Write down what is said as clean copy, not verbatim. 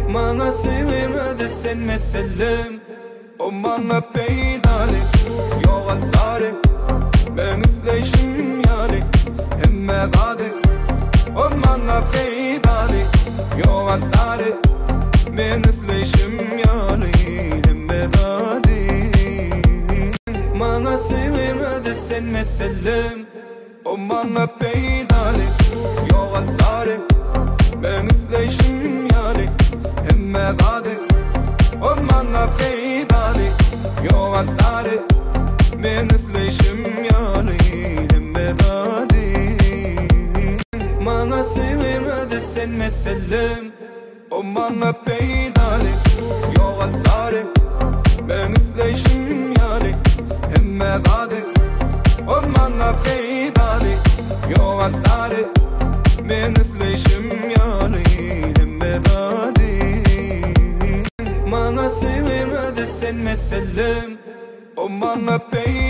Mana sevmedi sen meselem. O mana peydali yola sare. Ben izleyişim yani hemme vade. O mana peydali yola sare. Ben izleyişim yani hemme vade. Mana sevmedi sen meselem. O mana peydali yola sare. Ben izleyişim yani hemme vade. O mana peydali yola sare. Ben izleyişim yani hemme vade. Mana sevmedi sen meselem. O mana peydali yola sare. Ben izleyişim yani hemme vade. O mana peydali yola sare. Ben izleyişim yani hemme vade. Mana sevmedi sen meselem. O mana peydali